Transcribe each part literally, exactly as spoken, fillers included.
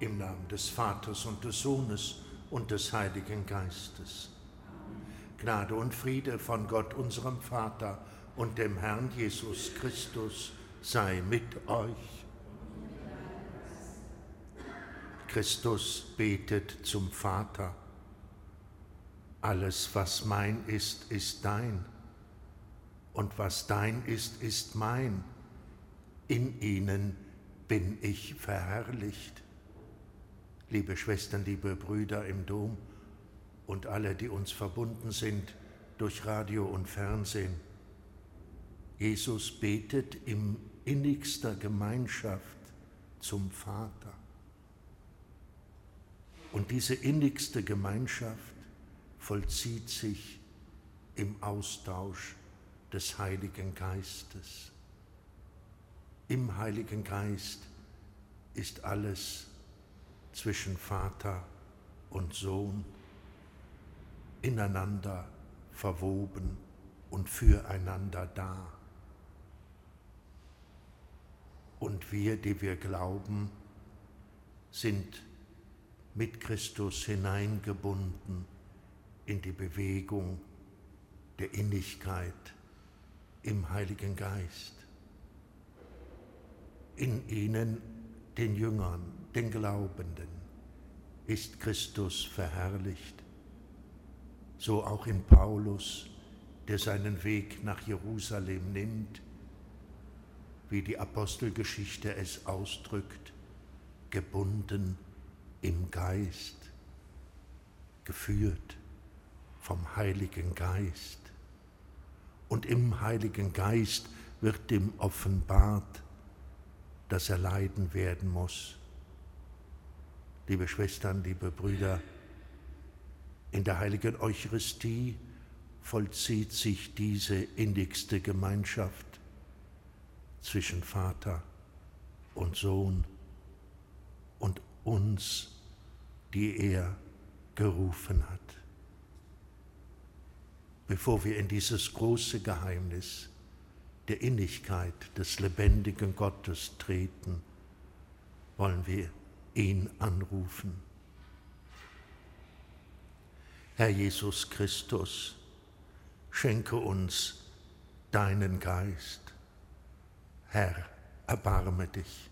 Im Namen des Vaters und des Sohnes und des Heiligen Geistes. Gnade und Friede von Gott, unserem Vater und dem Herrn Jesus Christus, sei mit euch. Christus betet zum Vater: Alles, was mein ist, ist dein, und was dein ist, ist mein. In ihnen bin ich verherrlicht. Liebe Schwestern, liebe Brüder im Dom und alle, die uns verbunden sind durch Radio und Fernsehen, Jesus betet in innigster Gemeinschaft zum Vater. Und diese innigste Gemeinschaft vollzieht sich im Austausch des Heiligen Geistes. Im Heiligen Geist ist alles zwischen Vater und Sohn ineinander verwoben und füreinander da. Und wir, die wir glauben, sind mit Christus hineingebunden in die Bewegung der Innigkeit im Heiligen Geist. In ihnen, den Jüngern, den Glaubenden, ist Christus verherrlicht. So auch in Paulus, der seinen Weg nach Jerusalem nimmt, wie die Apostelgeschichte es ausdrückt, gebunden im Geist, geführt vom Heiligen Geist. Und im Heiligen Geist wird ihm offenbart, dass er leiden werden muss. Liebe Schwestern, liebe Brüder, in der heiligen Eucharistie vollzieht sich diese innigste Gemeinschaft zwischen Vater und Sohn und uns, die er gerufen hat. Bevor wir in dieses große Geheimnis der Innigkeit des lebendigen Gottes treten, wollen wir ihn anrufen. Herr Jesus Christus, schenke uns deinen Geist. Herr, erbarme dich.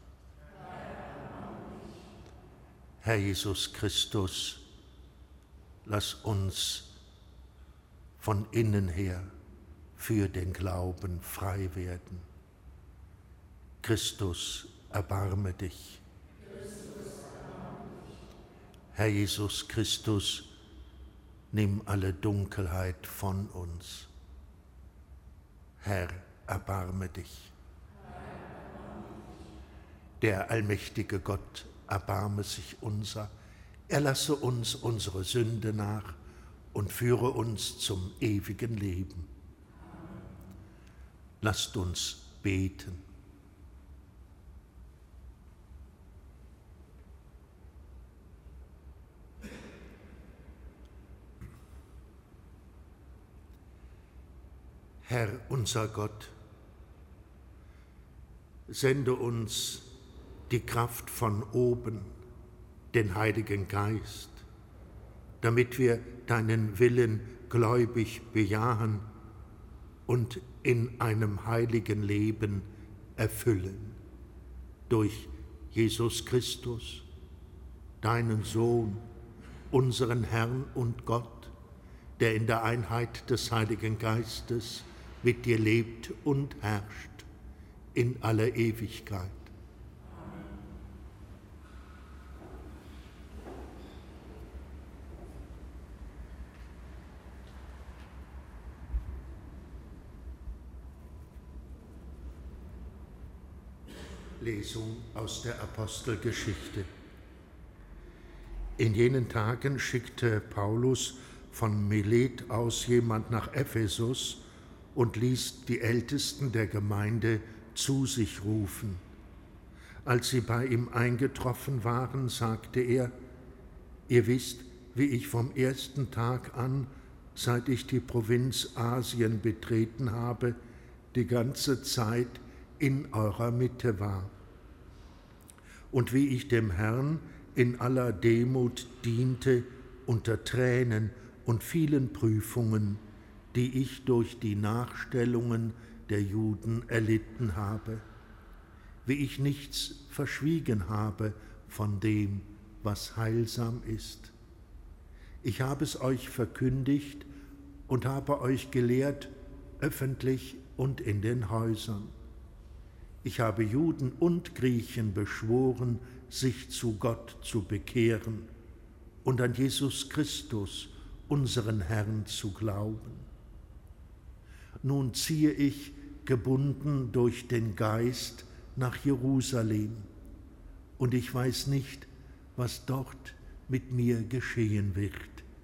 Herr Jesus Christus, lass uns von innen her für den Glauben frei werden. Christus, erbarme dich. Herr Jesus Christus, nimm alle Dunkelheit von uns. Herr, erbarme dich. Der allmächtige Gott, erbarme sich unser, er lasse uns unsere Sünde nach und führe uns zum ewigen Leben. Lasst uns beten. Herr unser Gott, sende uns die Kraft von oben, den Heiligen Geist, damit wir deinen Willen gläubig bejahen und in einem heiligen Leben erfüllen. Durch Jesus Christus, deinen Sohn, unseren Herrn und Gott, der in der Einheit des Heiligen Geistes mit dir lebt und herrscht in aller Ewigkeit. Lesung aus der Apostelgeschichte. In jenen Tagen schickte Paulus von Milet aus jemand nach Ephesus und ließ die Ältesten der Gemeinde zu sich rufen. Als sie bei ihm eingetroffen waren, sagte er: Ihr wisst, wie ich vom ersten Tag an, seit ich die Provinz Asien betreten habe, die ganze Zeit in eurer Mitte war und wie ich dem Herrn, in aller Demut diente unter Tränen und vielen Prüfungen, die ich durch die Nachstellungen der Juden erlitten habe, wie ich nichts verschwiegen habe von dem, was heilsam ist. Ich habe es euch verkündigt und habe euch gelehrt, öffentlich und in den Häusern. Ich habe Juden und Griechen beschworen, sich zu Gott zu bekehren und an Jesus Christus, unseren Herrn, zu glauben. Nun ziehe ich, gebunden durch den Geist, nach Jerusalem, und ich weiß nicht, was dort mit mir geschehen wird.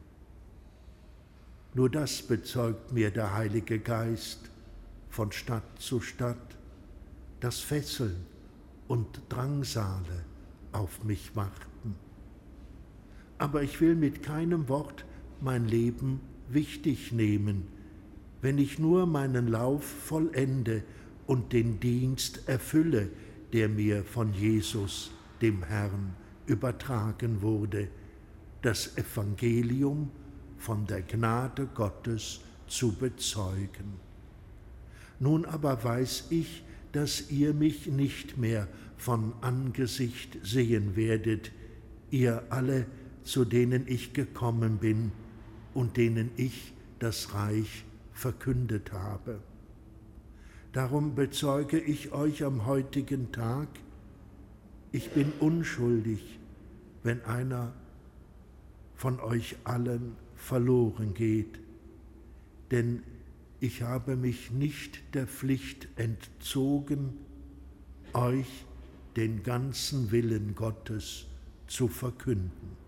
Nur das bezeugt mir der Heilige Geist von Stadt zu Stadt, dass Fesseln und Drangsale auf mich warten. Aber ich will mit keinem Wort mein Leben wichtig nehmen, wenn ich nur meinen Lauf vollende und den Dienst erfülle, der mir von Jesus, dem Herrn, übertragen wurde, das Evangelium von der Gnade Gottes zu bezeugen. Nun aber weiß ich, dass ihr mich nicht mehr von Angesicht sehen werdet, ihr alle, zu denen ich gekommen bin und denen ich das Reich verkündet habe. Darum bezeuge ich euch am heutigen Tag, ich bin unschuldig, wenn einer von euch allen verloren geht, denn ich habe mich nicht der Pflicht entzogen, euch den ganzen Willen Gottes zu verkünden.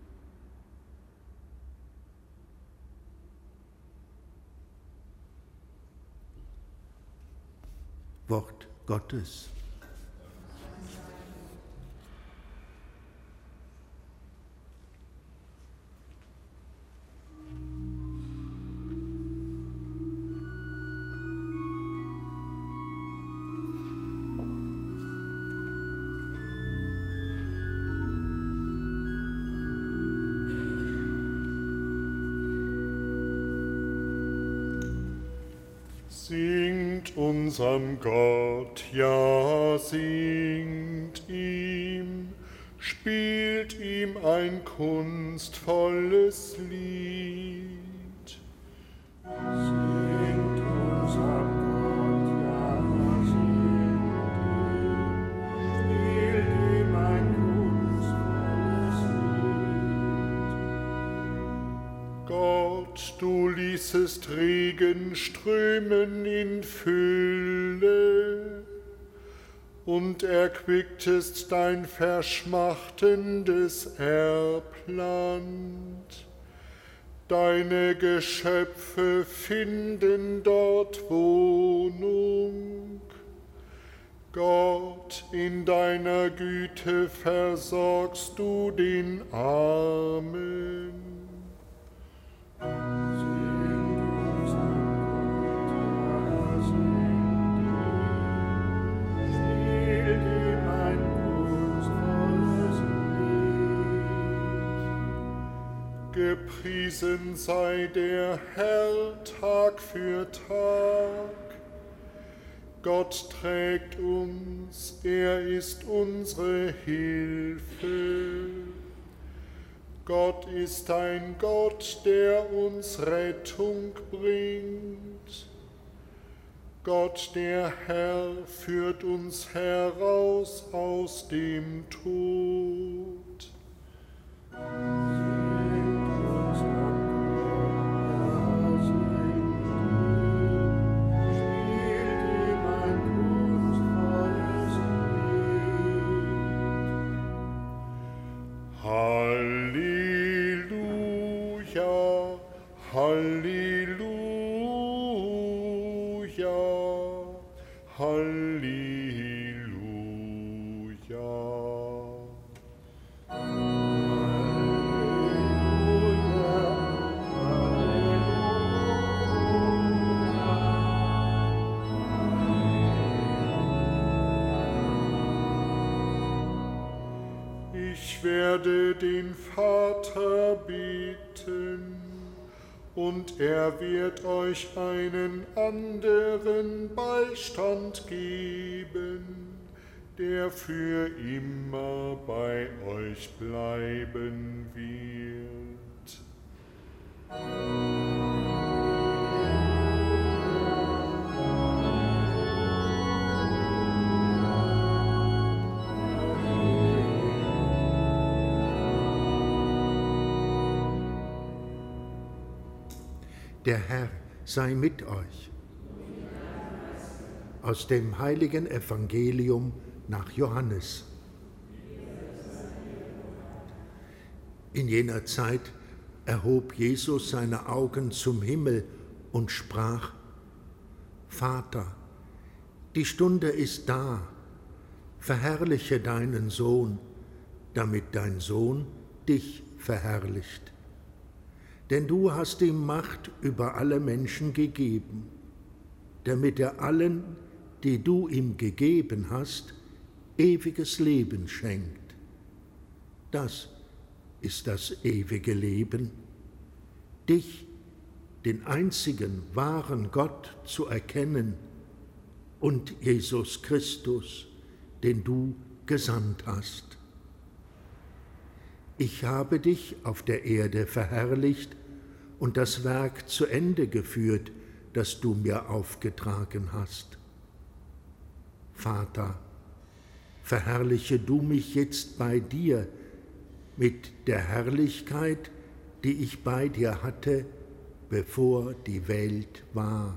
Wort Gottes. Singt unserem Gott, ja, singt ihm, spielt ihm ein kunstvolles Lied. Singt unserem Gott, ja, singt ihm, spielt ihm ein kunstvolles Lied. Gott, du ließest Regen strömen in Fülle und erquicktest dein verschmachtendes Erbland. Deine Geschöpfe finden dort Wohnung. Gott, in deiner Güte versorgst du den Armen. Gepriesen sei der Herr Tag für Tag. Gott trägt uns, er ist unsere Hilfe. Gott ist ein Gott, der uns Rettung bringt. Gott, der Herr, führt uns heraus aus dem Tod. Halleluja, Halleluja, Halleluja. Ich werde den Vater bitten, und er wird euch einen anderen Beistand geben, der für immer bei euch bleiben wird. Der Herr sei mit euch. Aus dem heiligen Evangelium nach Johannes. In jener Zeit erhob Jesus seine Augen zum Himmel und sprach: Vater, die Stunde ist da, verherrliche deinen Sohn, damit dein Sohn dich verherrlicht. Denn du hast ihm Macht über alle Menschen gegeben, damit er allen, die du ihm gegeben hast, ewiges Leben schenkt. Das ist das ewige Leben, dich, den einzigen wahren Gott, zu erkennen und Jesus Christus, den du gesandt hast. Ich habe dich auf der Erde verherrlicht und das Werk zu Ende geführt, das du mir aufgetragen hast. Vater, verherrliche du mich jetzt bei dir mit der Herrlichkeit, die ich bei dir hatte, bevor die Welt war.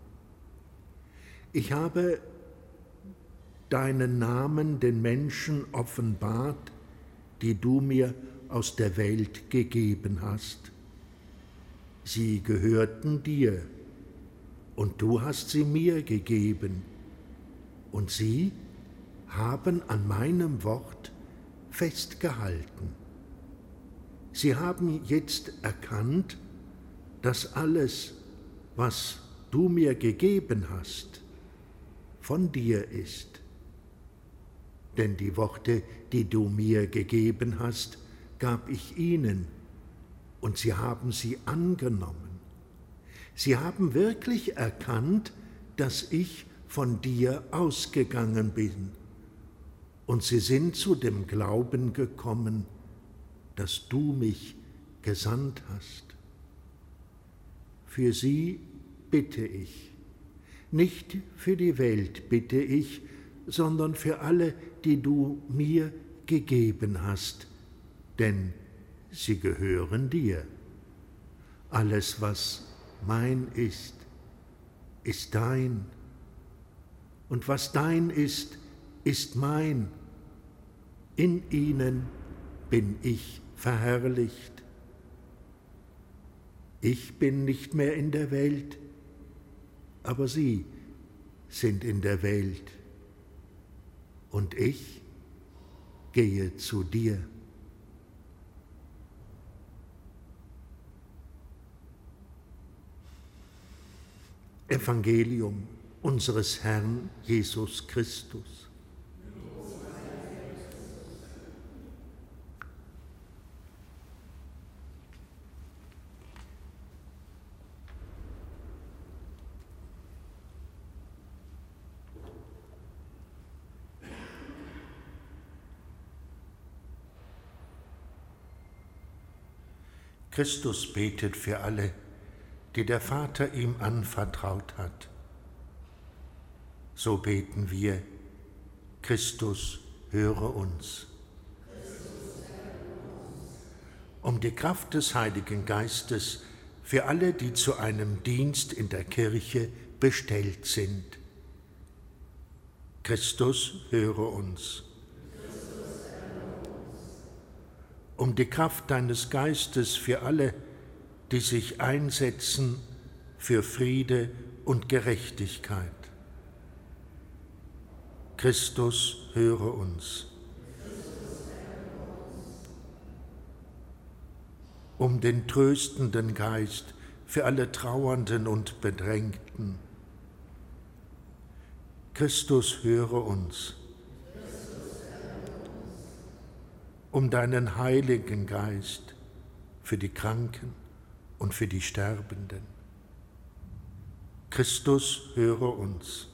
Ich habe deinen Namen den Menschen offenbart, die du mir aus der Welt gegeben hast. Sie gehörten dir, und du hast sie mir gegeben, und sie haben an meinem Wort festgehalten. Sie haben jetzt erkannt, dass alles, was du mir gegeben hast, von dir ist. Denn die Worte, die du mir gegeben hast, gab ich ihnen, und sie haben sie angenommen. Sie haben wirklich erkannt, dass ich von dir ausgegangen bin, und sie sind zu dem Glauben gekommen, dass du mich gesandt hast. Für sie bitte ich, nicht für die Welt bitte ich, sondern für alle, die du mir gegeben hast, denn sie gehören dir. Alles, was mein ist, ist dein, und was dein ist, ist mein. In ihnen bin ich verherrlicht. Ich bin nicht mehr in der Welt, aber sie sind in der Welt, und ich gehe zu dir. Evangelium unseres Herrn Jesus Christus. Christus betet für alle, die der Vater ihm anvertraut hat. So beten wir: Christus, höre uns. Um die Kraft des Heiligen Geistes für alle, die zu einem Dienst in der Kirche bestellt sind. Christus, höre uns. Um die Kraft deines Geistes für alle, die sich einsetzen für Friede und Gerechtigkeit. Christus, höre uns. Um den tröstenden Geist für alle Trauernden und Bedrängten. Christus, höre uns. um deinen Heiligen Geist für die Kranken und für die Sterbenden. Christus, höre uns.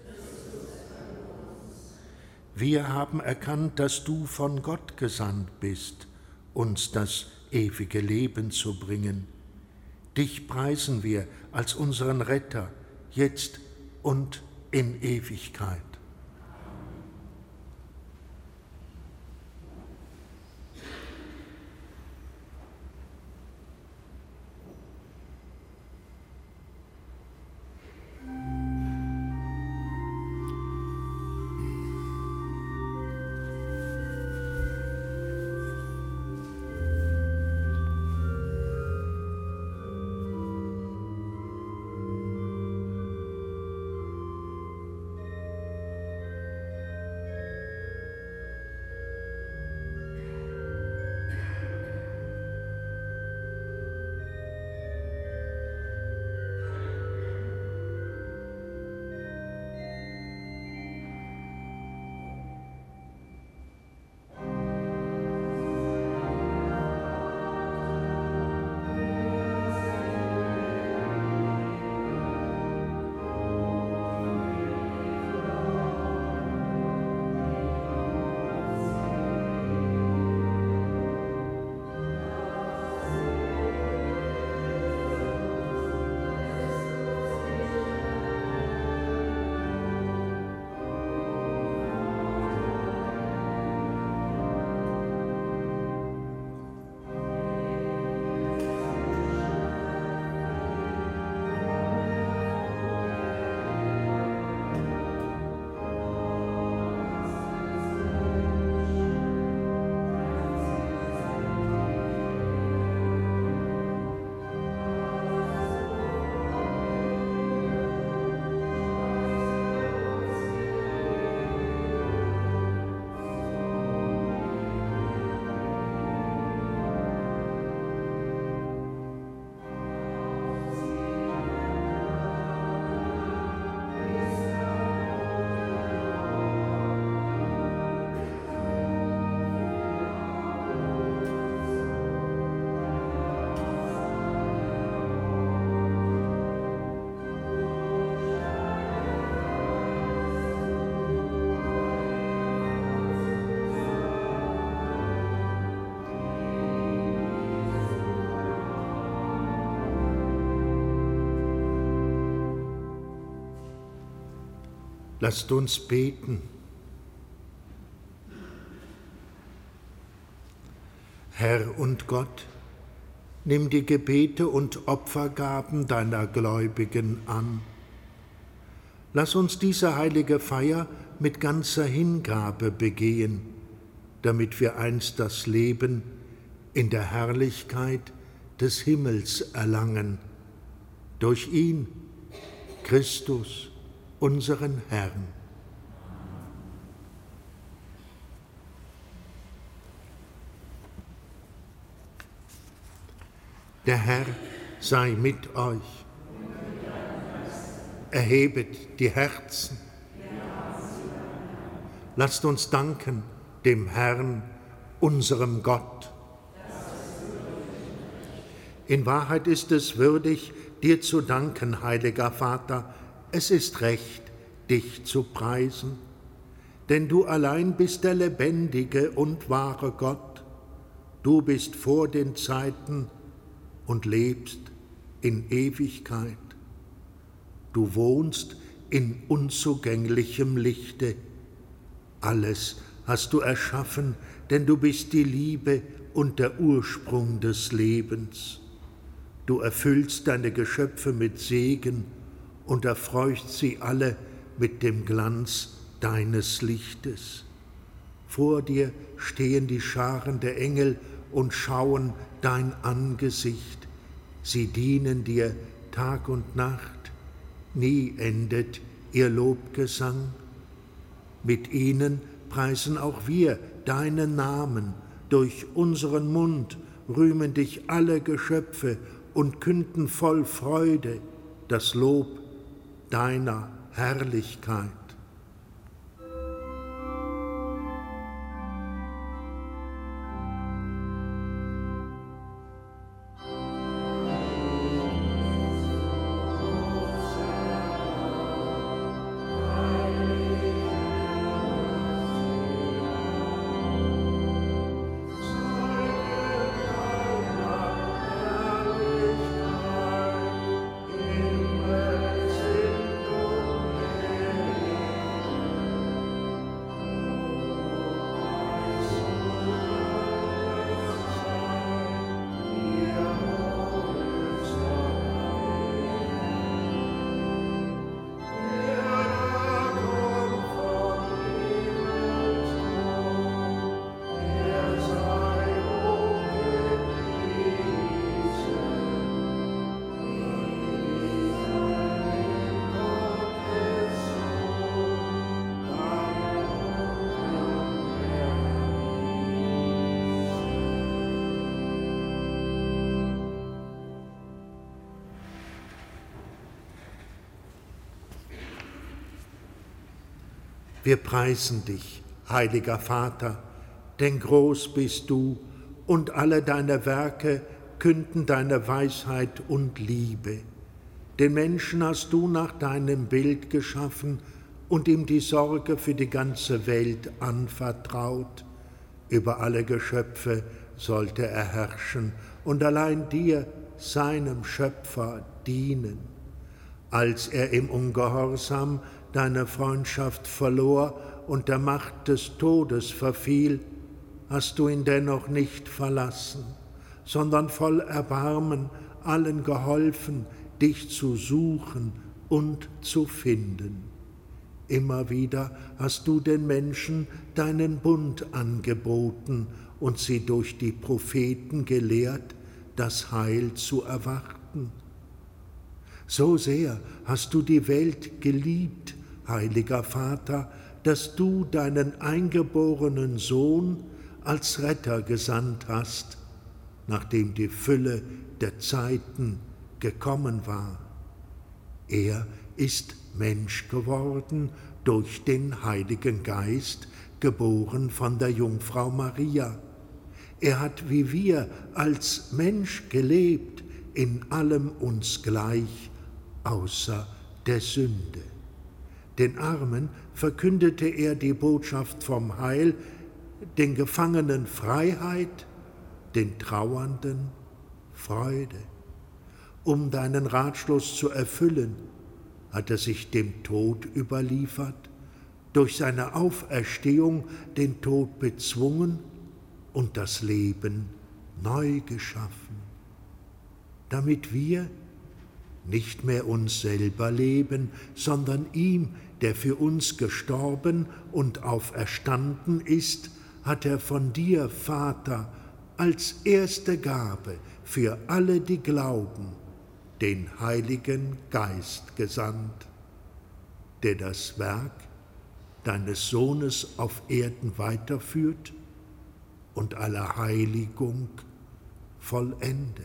Wir haben erkannt, dass du von Gott gesandt bist, uns das ewige Leben zu bringen. Dich preisen wir als unseren Retter, jetzt und in Ewigkeit. Lasst uns beten. Herr und Gott, nimm die Gebete und Opfergaben deiner Gläubigen an. Lass uns diese heilige Feier mit ganzer Hingabe begehen, damit wir einst das Leben in der Herrlichkeit des Himmels erlangen. Durch ihn, Christus, unseren Herrn. Der Herr sei mit euch. Erhebet die Herzen. Lasst uns danken dem Herrn, unserem Gott. In Wahrheit ist es würdig, dir zu danken, heiliger Vater. Es ist recht, dich zu preisen, denn du allein bist der lebendige und wahre Gott. Du bist vor den Zeiten und lebst in Ewigkeit. Du wohnst in unzugänglichem Lichte. Alles hast du erschaffen, denn du bist die Liebe und der Ursprung des Lebens. Du erfüllst deine Geschöpfe mit Segen und erfreust sie alle mit dem Glanz deines Lichtes. Vor dir stehen die Scharen der Engel und schauen dein Angesicht. Sie dienen dir Tag und Nacht, nie endet ihr Lobgesang. Mit ihnen preisen auch wir deinen Namen, durch unseren Mund rühmen dich alle Geschöpfe und künden voll Freude das Lob deiner Herrlichkeit. Wir preisen dich, heiliger Vater, denn groß bist du und alle deine Werke künden deine Weisheit und Liebe. Den Menschen hast du nach deinem Bild geschaffen und ihm die Sorge für die ganze Welt anvertraut. Über alle Geschöpfe sollte er herrschen und allein dir, seinem Schöpfer, dienen. Als er im Ungehorsam deine Freundschaft verlor und der Macht des Todes verfiel, hast du ihn dennoch nicht verlassen, sondern voll Erbarmen allen geholfen, dich zu suchen und zu finden. Immer wieder hast du den Menschen deinen Bund angeboten und sie durch die Propheten gelehrt, das Heil zu erwarten. So sehr hast du die Welt geliebt, heiliger Vater, dass du deinen eingeborenen Sohn als Retter gesandt hast, nachdem die Fülle der Zeiten gekommen war. Er ist Mensch geworden durch den Heiligen Geist, geboren von der Jungfrau Maria. Er hat wie wir als Mensch gelebt, in allem uns gleich, außer der Sünde. Den Armen verkündete er die Botschaft vom Heil, den Gefangenen Freiheit, den Trauernden Freude. Um deinen Ratschluss zu erfüllen, hat er sich dem Tod überliefert, durch seine Auferstehung den Tod bezwungen und das Leben neu geschaffen, damit wir nicht mehr uns selber leben, sondern ihm, der für uns gestorben und auferstanden ist, hat er von dir, Vater, als erste Gabe für alle, die glauben, den Heiligen Geist gesandt, der das Werk deines Sohnes auf Erden weiterführt und alle Heiligung vollendet.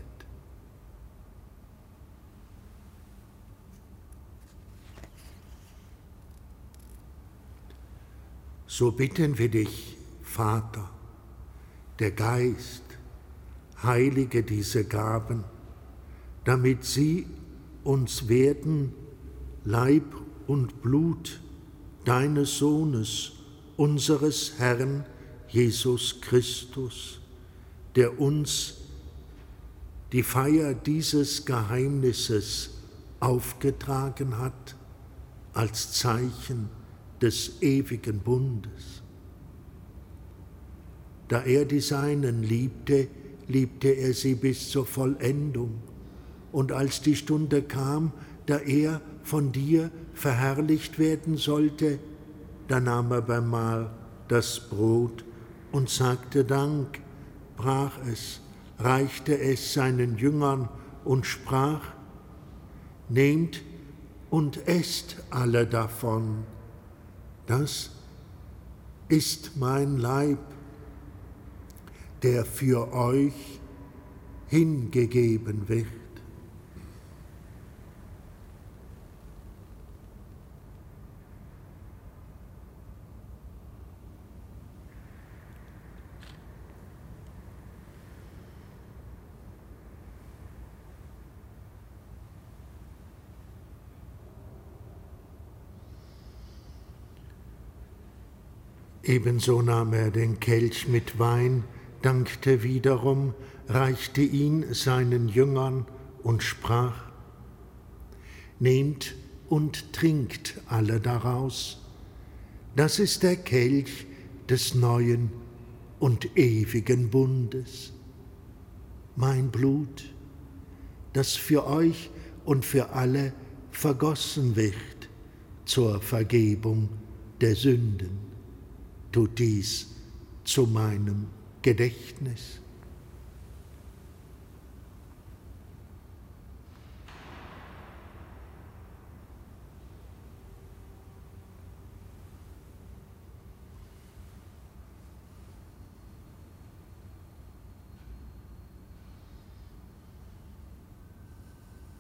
So bitten wir dich, Vater, der Geist, heilige diese Gaben, damit sie uns werden Leib und Blut deines Sohnes, unseres Herrn Jesus Christus, der uns die Feier dieses Geheimnisses aufgetragen hat als Zeichen des ewigen Bundes. Da er die Seinen liebte, liebte er sie bis zur Vollendung. Und als die Stunde kam, da er von dir verherrlicht werden sollte, da nahm er beim Mahl das Brot und sagte Dank, brach es, reichte es seinen Jüngern und sprach: Nehmt und esst alle davon. Das ist mein Leib, der für euch hingegeben wird. Ebenso nahm er den Kelch mit Wein, dankte wiederum, reichte ihn seinen Jüngern und sprach: Nehmt und trinkt alle daraus. Das ist der Kelch des neuen und ewigen Bundes. Mein Blut, das für euch und für alle vergossen wird zur Vergebung der Sünden. Tut dies zu meinem Gedächtnis.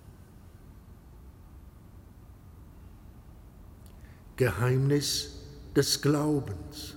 Geheimnis des Glaubens.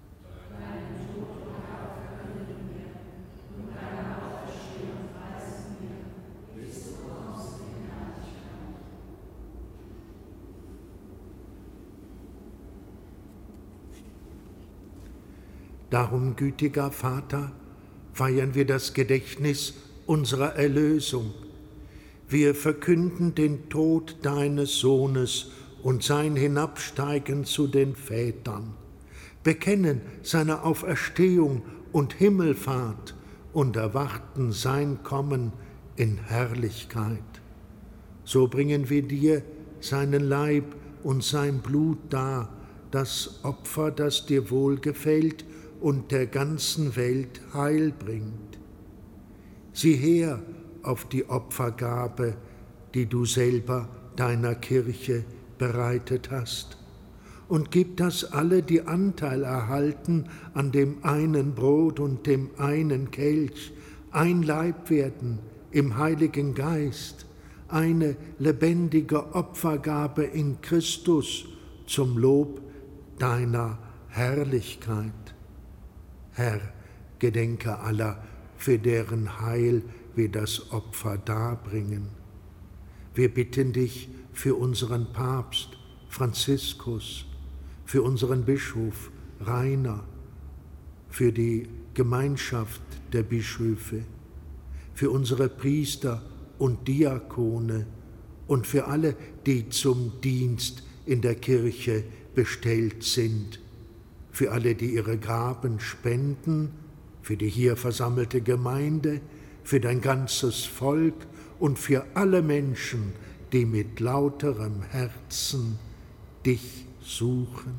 Darum, gütiger Vater, feiern wir das Gedächtnis unserer Erlösung. Wir verkünden den Tod deines Sohnes und sein Hinabsteigen zu den Vätern, bekennen seine Auferstehung und Himmelfahrt und erwarten sein Kommen in Herrlichkeit. So bringen wir dir seinen Leib und sein Blut dar, das Opfer, das dir wohlgefällt und der ganzen Welt Heil bringt. Sieh her auf die Opfergabe, die du selber deiner Kirche bereitet hast, und gib, dass alle, die Anteil erhalten an dem einen Brot und dem einen Kelch, ein Leib werden im Heiligen Geist, eine lebendige Opfergabe in Christus zum Lob deiner Herrlichkeit. Herr, gedenke aller, für deren Heil wir das Opfer darbringen. Wir bitten dich für unseren Papst Franziskus, für unseren Bischof Rainer, für die Gemeinschaft der Bischöfe, für unsere Priester und Diakone und für alle, die zum Dienst in der Kirche bestellt sind, für alle, die ihre Gaben spenden, für die hier versammelte Gemeinde, für dein ganzes Volk und für alle Menschen, die mit lauterem Herzen dich suchen.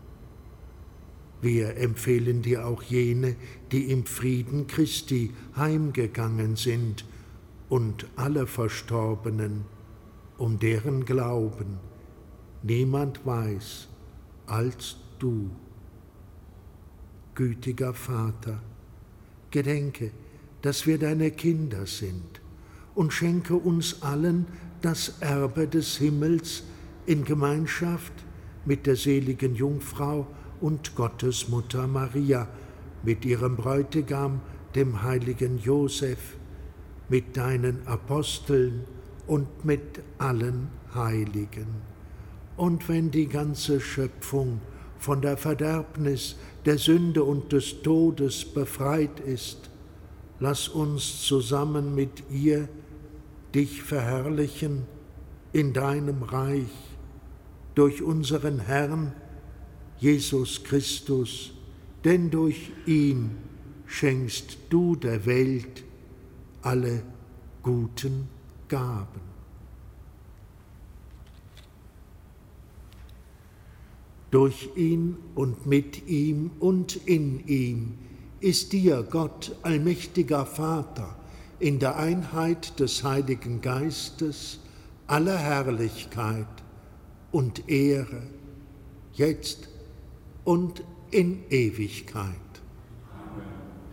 Wir empfehlen dir auch jene, die im Frieden Christi heimgegangen sind, und alle Verstorbenen, um deren Glauben niemand weiß als du. Gütiger Vater, gedenke, dass wir deine Kinder sind, und schenke uns allen das Erbe des Himmels in Gemeinschaft mit der seligen Jungfrau und Gottesmutter Maria, mit ihrem Bräutigam, dem heiligen Josef, mit deinen Aposteln und mit allen Heiligen. Und wenn die ganze Schöpfung von der Verderbnis, der Sünde und des Todes befreit ist, lass uns zusammen mit ihr dich verherrlichen in deinem Reich durch unseren Herrn Jesus Christus, denn durch ihn schenkst du der Welt alle guten Gaben. Durch ihn und mit ihm und in ihm ist dir, Gott, allmächtiger Vater, in der Einheit des Heiligen Geistes alle Herrlichkeit und Ehre, jetzt und in Ewigkeit. Amen.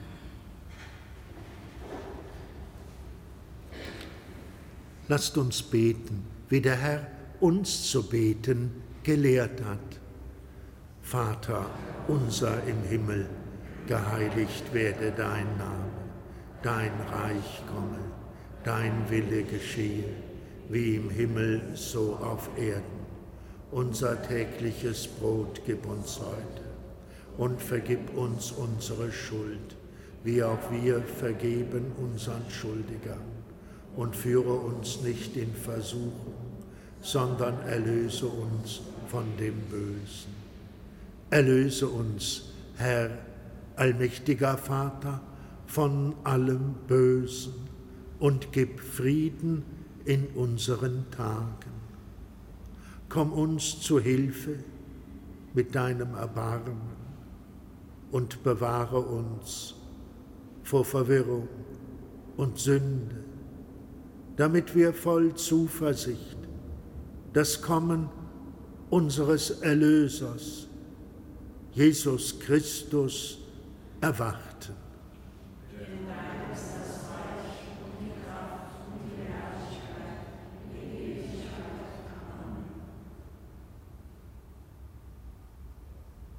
Lasst uns beten, wie der Herr uns zu beten gelehrt hat. Vater unser im Himmel, geheiligt werde dein Name, dein Reich komme, dein Wille geschehe, wie im Himmel so auf Erden. Unser tägliches Brot gib uns heute und vergib uns unsere Schuld, wie auch wir vergeben unseren Schuldigern. Und führe uns nicht in Versuchung, sondern erlöse uns von dem Bösen. Erlöse uns, Herr, allmächtiger Vater, von allem Bösen und gib Frieden in unseren Tagen. Komm uns zu Hilfe mit deinem Erbarmen und bewahre uns vor Verwirrung und Sünde, damit wir voll Zuversicht das Kommen unseres Erlösers, Jesus Christus, erwarten. Denn dein ist das Reich und die Kraft und die Herrlichkeit in Ewigkeit. Amen.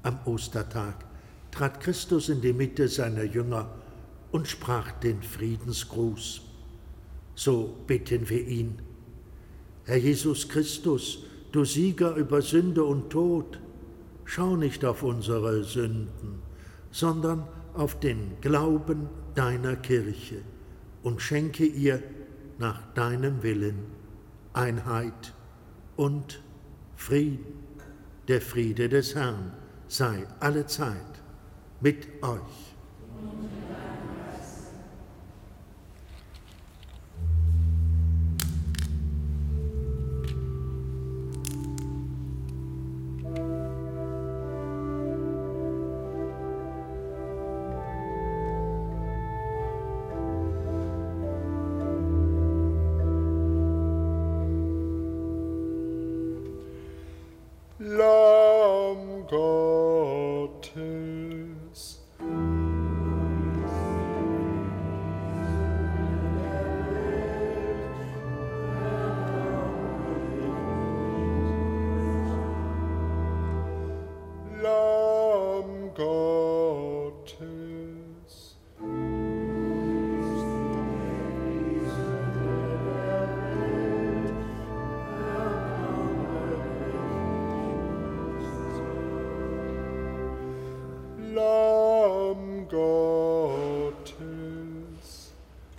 Am Ostertag trat Christus in die Mitte seiner Jünger und sprach den Friedensgruß. So bitten wir ihn: Herr Jesus Christus, du Sieger über Sünde und Tod, schau nicht auf unsere Sünden, sondern auf den Glauben deiner Kirche und schenke ihr nach deinem Willen Einheit und Frieden. Der Friede des Herrn sei allezeit mit euch. Lamm Gottes. Lamm Gottes. Lamm Gottes.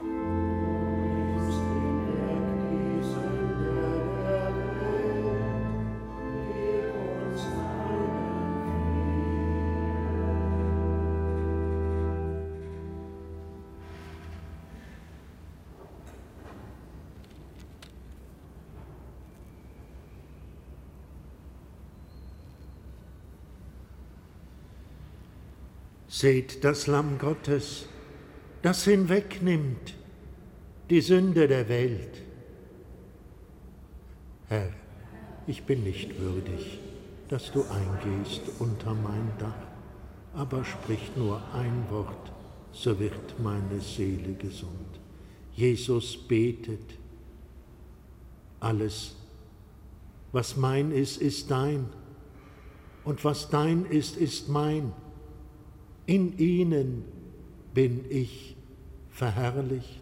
Seht das Lamm Gottes, das hinwegnimmt die Sünde der Welt. Herr, ich bin nicht würdig, dass du eingehst unter mein Dach, aber sprich nur ein Wort, so wird meine Seele gesund. Jesus betet: Alles, was mein ist, ist dein, und was dein ist, ist mein. In ihnen bin ich verherrlicht.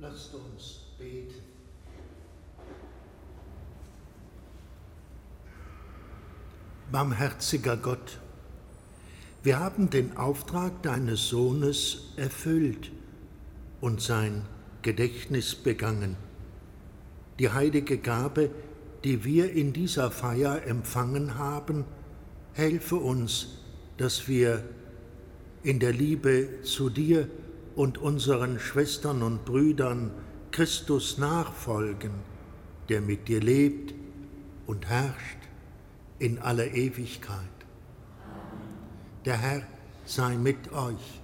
Lasst uns beten. Barmherziger Gott, wir haben den Auftrag deines Sohnes erfüllt und sein Gedächtnis begangen. Die heilige Gabe, die wir in dieser Feier empfangen haben, helfe uns, dass wir in der Liebe zu dir und unseren Schwestern und Brüdern Christus nachfolgen, der mit dir lebt und herrscht in aller Ewigkeit. Der Herr sei mit euch.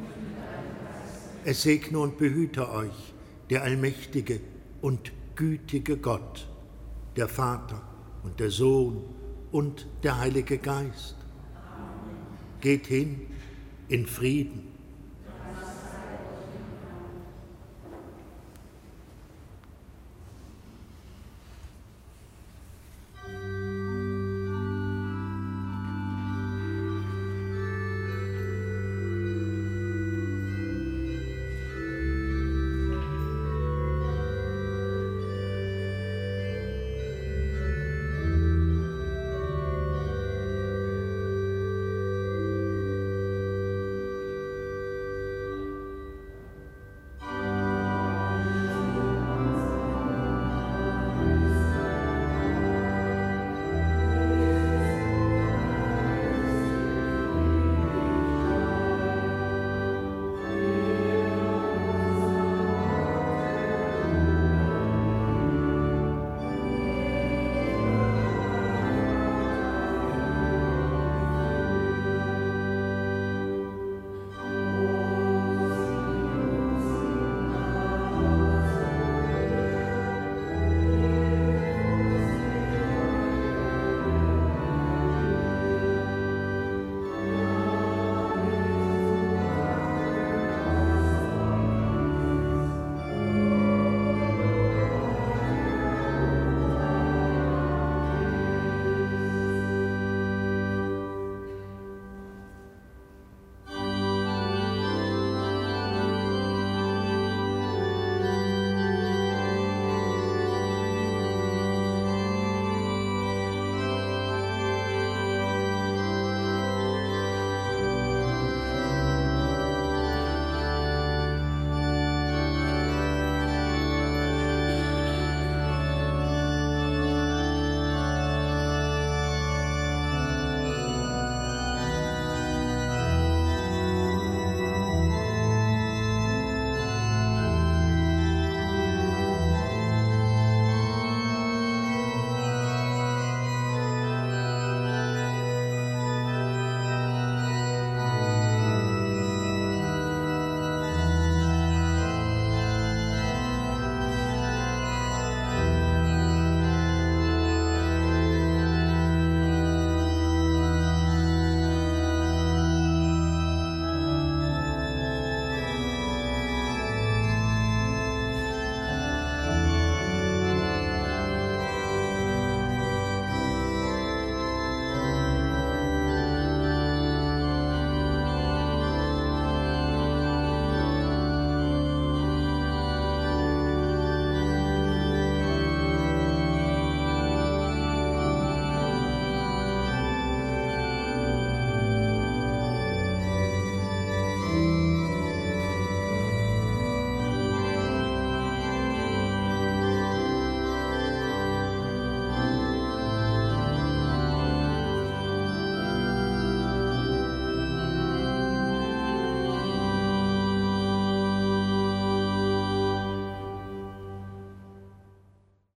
Es segne und behüte euch der allmächtige und gütige Gott, der Vater und der Sohn und der Heilige Geist. Geht hin in Frieden.